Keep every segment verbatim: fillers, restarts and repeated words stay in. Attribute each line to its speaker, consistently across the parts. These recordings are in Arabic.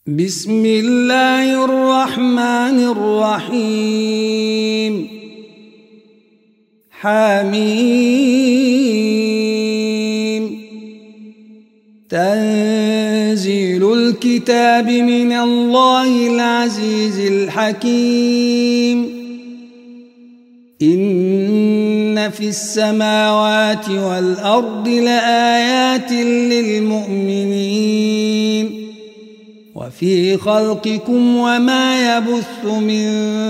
Speaker 1: بسم الله الرحمن الرحيم. حميم. تنزيل الكتاب من الله العزيز الحكيم. إن في السماوات والأرض لآيات للمؤمنين وفي خلقكم وما يبث من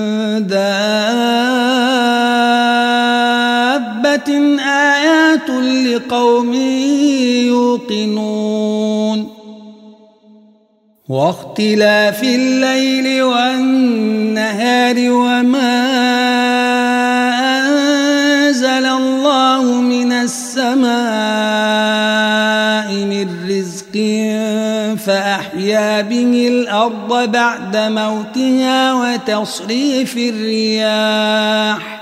Speaker 1: دابة آيات لقوم يوقنون. واختلاف الليل والنهار وما أنزل الله من السماء من رزق فأحيا به الأرض بعد موتها وتصريف الرياح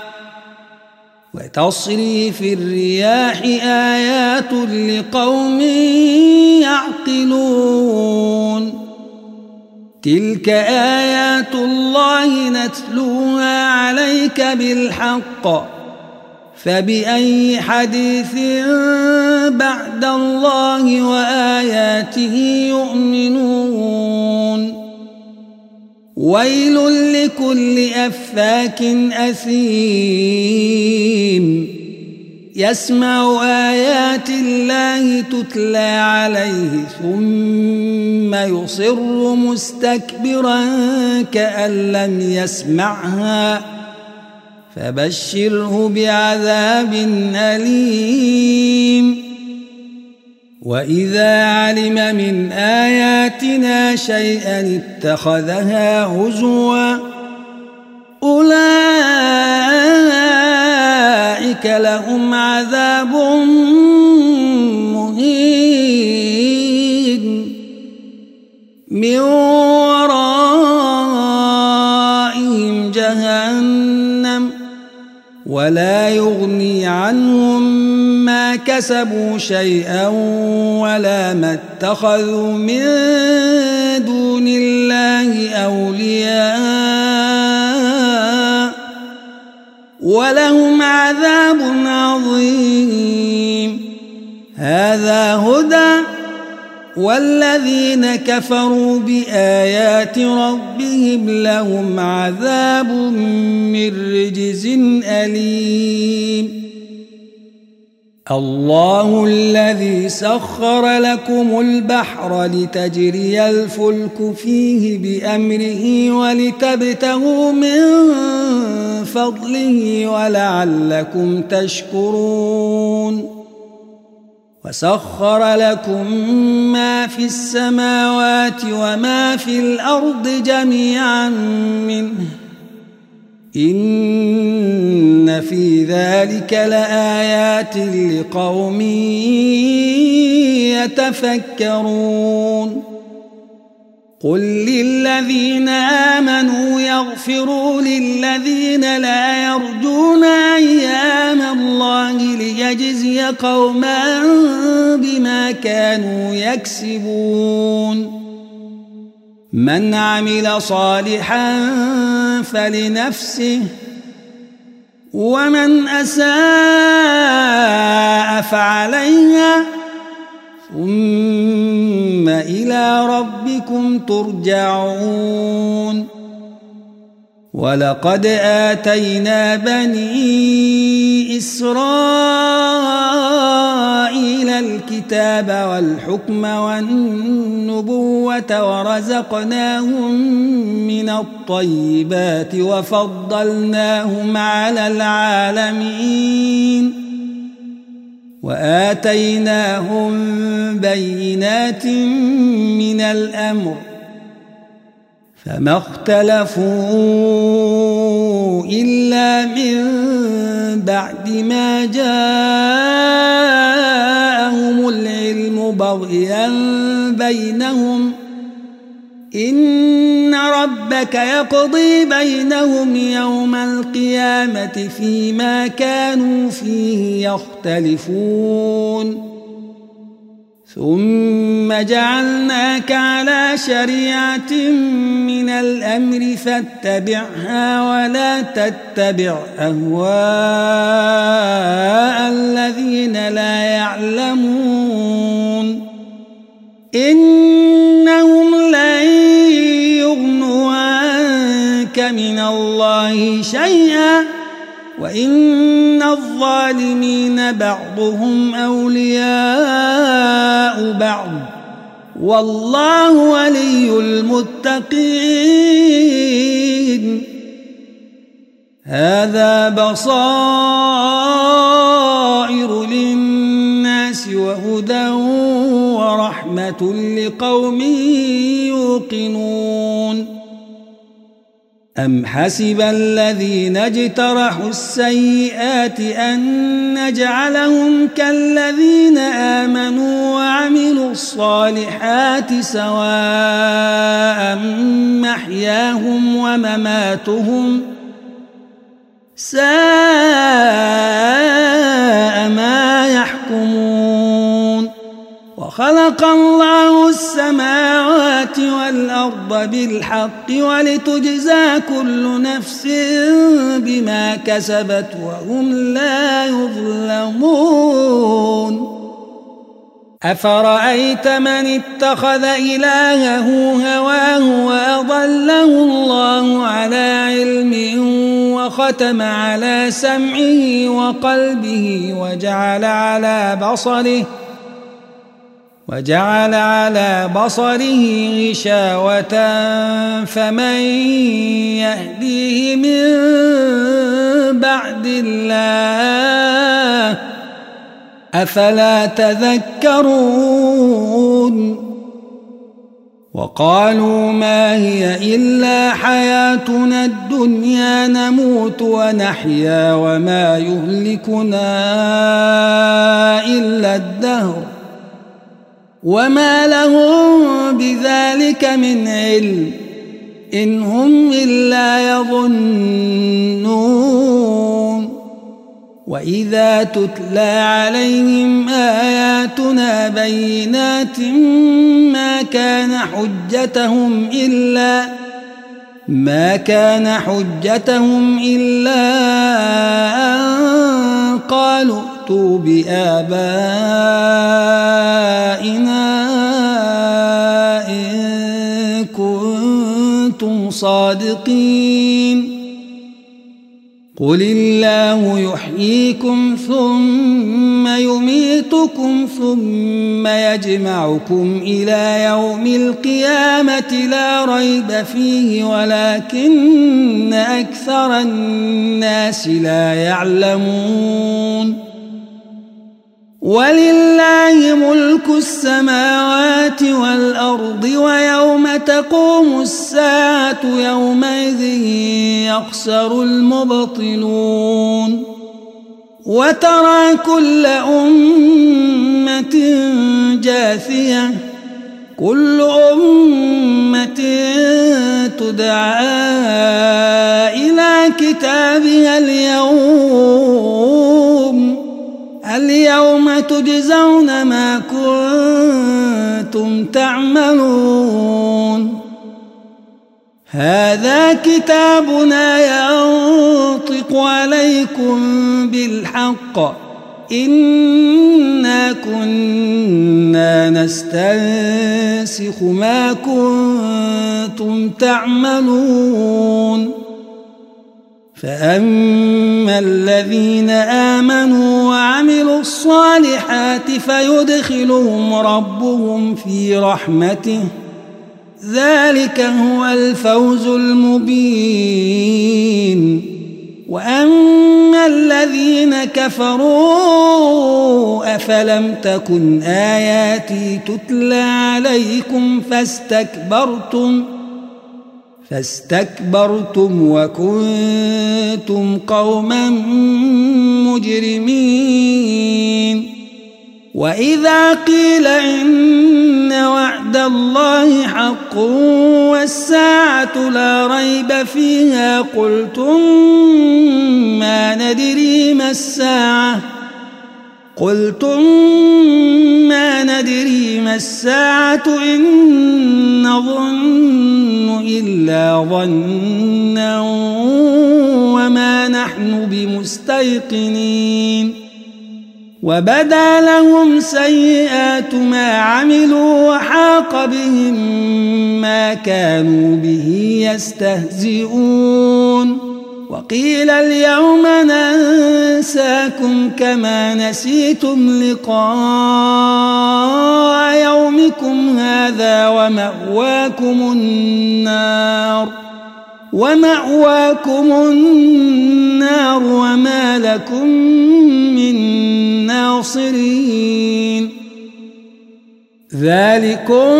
Speaker 1: وتصريف الرياح آيات لقوم يعقلون. تلك آيات الله نتلوها عليك بالحق فبأي حديث بعد الله وآياته يؤمنون. ويل لكل أفاك أثيم يسمع آيات الله تتلى عليه ثم يصر مستكبرا كأن لم يسمعها فبشره بعذاب أليم. وإذا علم من آياتنا شيئا اتخذها هزوا أولئك لهم عذاب مهين من ورائهم جهنم ولا يغني عنهم ما كسبوا شيئا ولا ما اتخذوا من دون الله أولياء ولهم عذاب عظيم. هذا هدى والذين كفروا بآيات ربهم لهم عذاب من رجز أليم. الله الذي سخر لكم البحر لتجري الفلك فيه بأمره ولتبتغوا من فضله ولعلكم تشكرون. وسخر لكم ما في السماوات وما في الأرض جميعا منه إن في ذلك لآيات لقوم يتفكرون. قل للذين آمنوا يغفروا للذين لا يرجون أيام الله ليجزي قوما بما كانوا يكسبون. من عمل صالحا فلنفسه ومن أساء فعليها ثم إلى ربكم ترجعون. ولقد آتينا بني إسرائيل الكتاب والحكم والنبوة ورزقناهم من الطيبات وفضلناهم على العالمين وآتيناهم بينات من الأمر فما اختلفوا إلا من بعد ما جاءهم العلم بغيا بينهم إن ربك يقضي بينهم يوم القيامة فيما كانوا فيه يختلفون ثم جعلناك على شريعة من الأمر فاتبعها ولا تتبع أهواء الذين لا يعلمون إنهم لن يغنوا عنك من الله شيئا وإن الظالمين بعضهم أولياء بعض والله ولي المتقين هذا بصائر للناس وهدى ورحمة لقوم يوقنون أم حسب الذين اجترحوا السيئات أن نجعلهم كالذين آمنوا وعملوا الصالحات سواء محياهم ومماتهم ساء ما يحكمون وخلق الله السماوات والأرض بالحق ولتجزى كل نفس بما كسبت وهم لا يظلمون أفرأيت من اتخذ إلهه هواه وأضله الله على علم وختم على سمعه وقلبه وجعل على بصره وجعل على بصره غشاوة فمن يهديه من بعد الله أفلا تذكرون وقالوا ما هي إلا حياتنا الدنيا نموت ونحيا وما يهلكنا إلا الدهر وما لهم بذلك من علم إن هم إلا يظنون وإذا تتلى عليهم آياتنا بينات ما كان حجتهم إلا ما كان حجتهم إلا أن قالوا ائتوا بآبائنا إن كنتم صادقين قل الله يحييكم ثم يميتكم ثم يجمعكم إلى يوم القيامة لا ريب فيه ولكن أكثر الناس لا يعلمون ولله ملك السماوات والأرض ويوم تقوم الساعة يومئذ يخسر المبطلون وترى كل أمة جاثية كل أمة تدعى إلى كتابها اليوم اليوم تجزون ما كنتم تعملون هذا كتابنا ينطق عليكم بالحق إنا كنا نستنسخ ما كنتم تعملون فأما الذين آمنوا وعملوا الصالحات فيدخلهم ربهم في رحمته ذلك هو الفوز المبين وأما الذين كفروا أفلم تكن آياتي تتلى عليكم فاستكبرتم فاستكبرتم وكنتم قوما مجرمين وإذا قيل إن وعد الله حق والساعة لا ريب فيها قلتم ما ندري ما الساعة قلتم ما ندري ما الساعة إن نظن إلا ظنا وما نحن بمستيقنين وبدا لهم سيئات ما عملوا وحاق بهم ما كانوا به يستهزئون وقيل اليوم ننساكم كما نسيتم لقاء يومكم هذا ومأواكم النار ومأواكم النار وما لكم من ناصرين ذلكم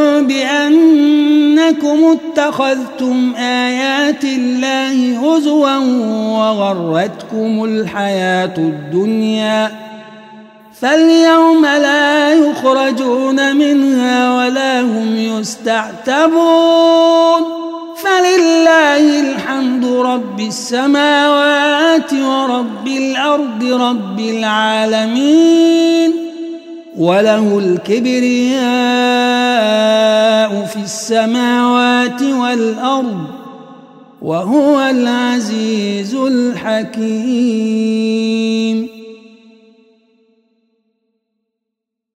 Speaker 1: بأنكم اتخذتم آيات الله هزوا وغرتكم الحياة الدنيا فاليوم لا يخرجون منها ولا هم يستعتبون فلله الحمد رب السماوات ورب الأرض رب العالمين وله الكبرياء في السماوات والأرض وهو العزيز الحكيم.